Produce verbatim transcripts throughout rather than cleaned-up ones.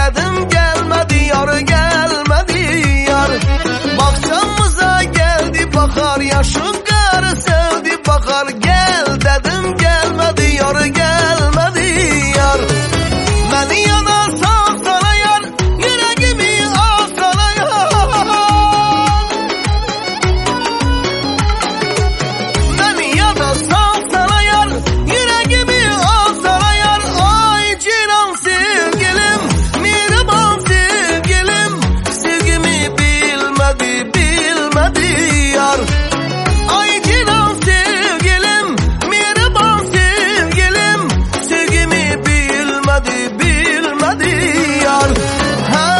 dedim gelmedi yar, gelmedi yar. Bakçamıza geldi bakar, yaşın karı sevdi bakar. Gel dedim gelmedi yar, gelmedi yar. Beni yana sağ sana yar, yüreğimi al sana yar. Beni yana sağ sana yar, yüreğimi al sana yar. Ay ciran sevgilim, mihriban sevgilim, sevgimi bilmedi, bilmedi yar. Ay ciran sevgilim, mihriban sevgilim, sevgimi bilmedi, bilmedi yar. Ha,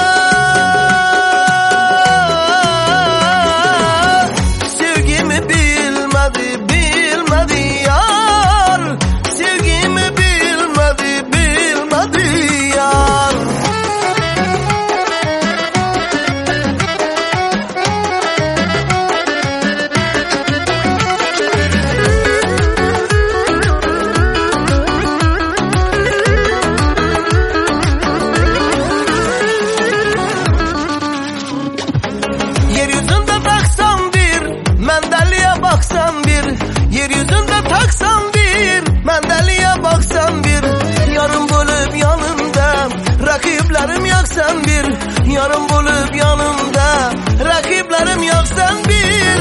sevgimi bilmedi, bilmedi yar. Sevgimi bilmedi, bilmedi yar. Yeryüzünde taksan bir, mendeliye baksan bir. Yeryüzünde taksan bir, mendeliye baksan bir. Yarım bulup yanımda, rakiplerim yaksan bir. Yarım bulup yanımda, rakiplerim yaksan bir.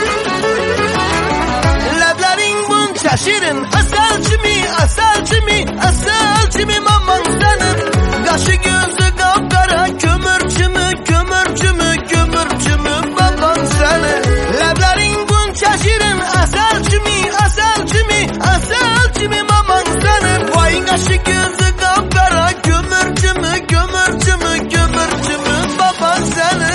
Leblerin bunca şirin, asalcimi, asalcimi, asalcimi aman senin. Kaşı gözü kapkara, kömürcümü, kömürcümü, kömürcümü baban senin. Leblerin bunca şirin, asalcimi, asalcimi, asalcimi aman senin. Vay kaşı gözü kapkara, kömürcümü, kömürcümü, kömürcümü baban senin.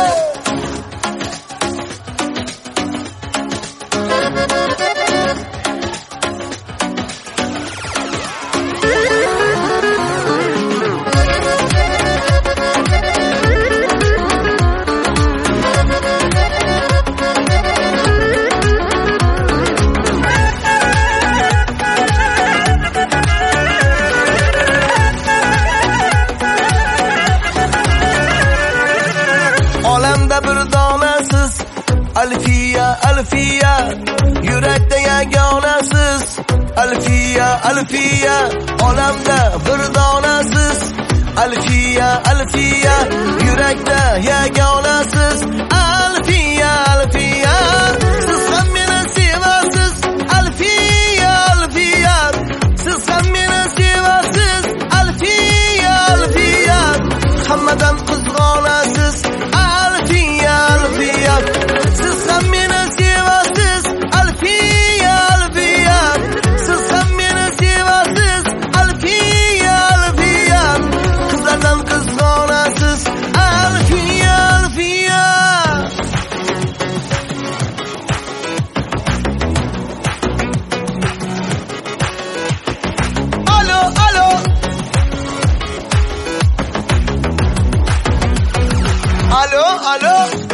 Alemde bir tanesiz, Alfiye, Alfiye. Yürekte yeganesiz, Alfiye, Alfiye. Alemde bir tanesiz, Alfiye, Alfiye. Yürekte yeganesiz, Alfiye, Alfiye. Siz hem beni sevasiz, Alfiye, Alfiye. Siz hem beni sevasiz, Alfiye, Alfiye. Hammadan kızg'onasiz, Alfiye, Alfiye. Siz ham meni sevasiz, Alfiye, Alfiye. Siz ham meni sevasiz, Alfiye, Alfiye. Qizlardan qizg'onasiz, Alfiye, Alfiye. Alo, alo. Alo, alo.